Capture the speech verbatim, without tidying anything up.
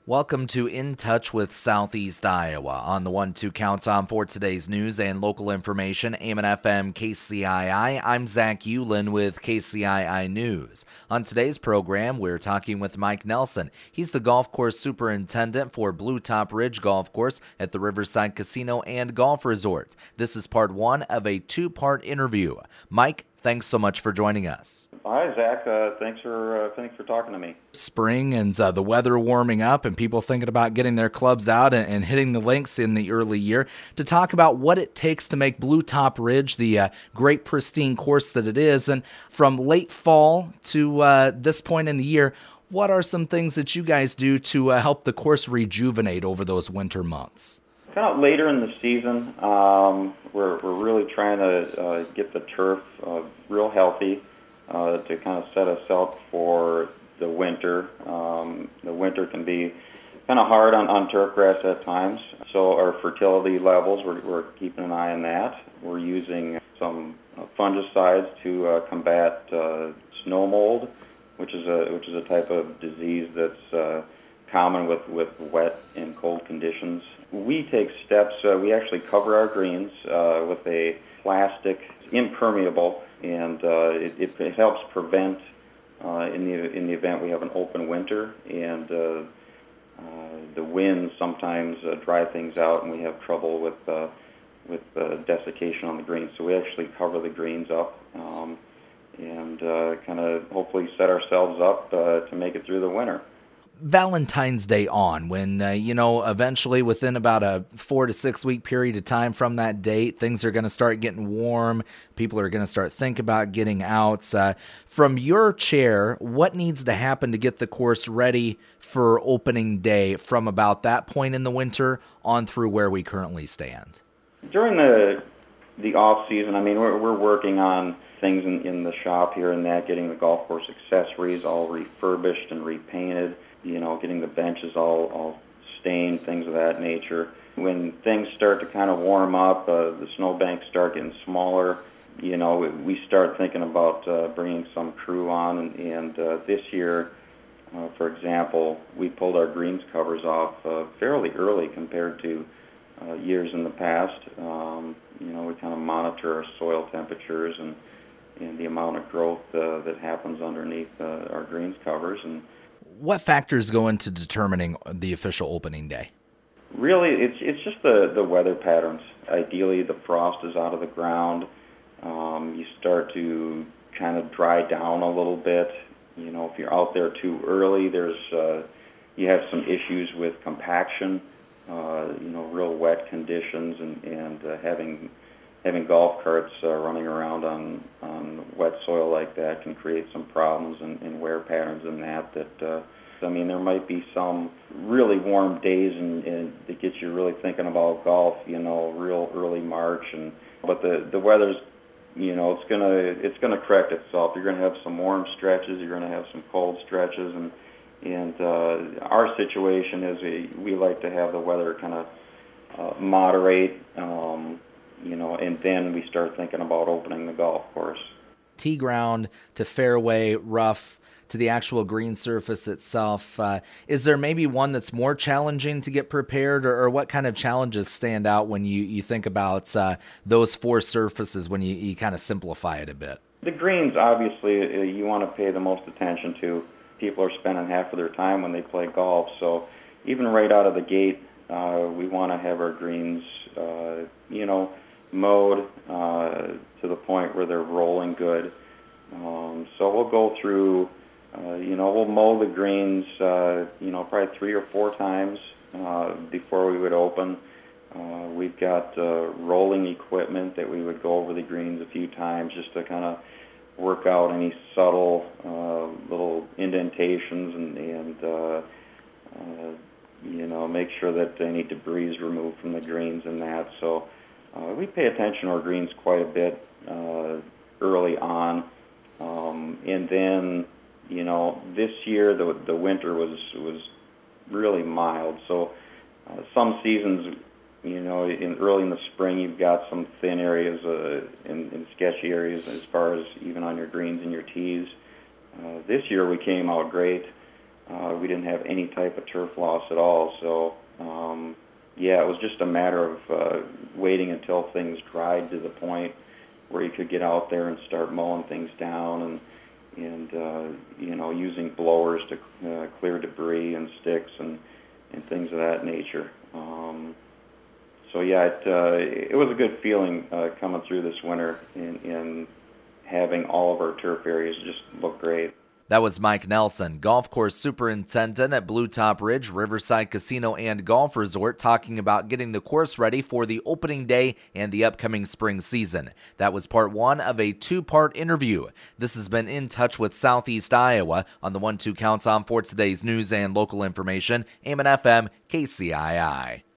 Welcome to In Touch with Southeast Iowa. On the one two counts on for today's news and local information, A M and F M K C I I, I'm Zach Ulin with K C I I News. On today's program, we're talking with Mike Nelson. He's the golf course superintendent for Blue Top Ridge Golf Course at the Riverside Casino and Golf Resort. This is part one of a two-part interview. Mike, thanks so much for joining us. Hi, Zach. Uh, thanks for uh, thanks for talking to me. Spring and uh, the weather warming up and people thinking about getting their clubs out and, and hitting the links in the early year to talk about what it takes to make Blue Top Ridge the uh, great pristine course that it is. And from late fall to uh, this point in the year, what are some things that you guys do to uh, help the course rejuvenate over those winter months? Kind of later in the season, um, we're we're really trying to uh, get the turf uh, real healthy uh, to kind of set us up for the winter. Um, the winter can be kind of hard on, on turf grass at times, so our fertility levels, we're, we're keeping an eye on that. We're using some uh, fungicides to uh, combat uh, snow mold, which is a which is a type of disease that's uh, common with, with wet and cold conditions. We take steps, uh, we actually cover our greens uh, with a plastic impermeable, and uh, it, it helps prevent uh, in the in the event we have an open winter, and uh, uh, the winds sometimes uh, dry things out and we have trouble with uh, with uh, desiccation on the greens. So we actually cover the greens up um, and uh, kind of hopefully set ourselves up uh, to make it through the winter. Valentine's Day on, when, uh, you know, eventually within about a four to six week period of time from that date, things are going to start getting warm. People are going to start thinking about getting out. Uh, from your chair, what needs to happen to get the course ready for opening day from about that point in the winter on through where we currently stand? During the the off season, I mean, we're, we're working on things in, in the shop here and that, getting the golf course accessories all refurbished and repainted, you know, getting the benches all, all stained, things of that nature. When things start to kind of warm up, uh, the snowbanks start getting smaller, you know, we start thinking about uh, bringing some crew on. And, and uh, this year, uh, for example, we pulled our greens covers off uh, fairly early compared to uh, years in the past. Um, you know, we kind of monitor our soil temperatures and, and the amount of growth uh, that happens underneath uh, our greens covers. And what factors go into determining the official opening day? Really, it's it's just the, the weather patterns. Ideally, the frost is out of the ground. Um, you start to kind of dry down a little bit. You know, if you're out there too early, there's uh, you have some issues with compaction. Uh, you know, real wet conditions, and and uh, having having golf carts uh, running around on on wet soil like that can create some problems and, and wear patterns in that. That uh, I mean, there might be some really warm days and, and that gets you really thinking about golf. You know, real early March, and but the the weather's, you know, it's gonna it's gonna correct itself. You're gonna have some warm stretches. You're gonna have some cold stretches, and and uh, our situation is we we like to have the weather kind of uh, moderate. Um, You know, and then we start thinking about opening the golf course. Tee ground to fairway, rough to the actual green surface itself. Uh, is there maybe one that's more challenging to get prepared, or, or what kind of challenges stand out when you, you think about uh, those four surfaces when you, you kind of simplify it a bit? The greens, obviously, uh, you want to pay the most attention to. People are spending half of their time when they play golf, so even right out of the gate, uh, we want to have our greens, uh, you know, mowed uh, to the point where they're rolling good. Um, so we'll go through, uh, you know, we'll mow the greens, uh, you know, probably three or four times uh, before we would open. Uh, we've got uh, rolling equipment that we would go over the greens a few times just to kind of work out any subtle uh, little indentations and, and uh, uh, you know, make sure that any debris is removed from the greens and that. So Uh, we pay attention to our greens quite a bit uh, early on, um, and then, you know, this year the the winter was was really mild. So uh, some seasons, you know, in early in the spring you've got some thin areas uh, in, in sketchy areas as far as even on your greens and your tees. Uh, this year we came out great. Uh, we didn't have any type of turf loss at all. So, um, yeah, it was just a matter of uh, waiting until things dried to the point where you could get out there and start mowing things down and, and uh, you know, using blowers to uh, clear debris and sticks and, and things of that nature. Um, so, yeah, it, uh, it was a good feeling uh, coming through this winter and, and having all of our turf areas just look great. That was Mike Nelson, golf course superintendent at Blue Top Ridge Riverside Casino and Golf Resort, talking about getting the course ready for the opening day and the upcoming spring season. That was part one of a two-part interview. This has been In Touch with Southeast Iowa on the one two Counts On for today's news and local information, A M N F M, K C I I.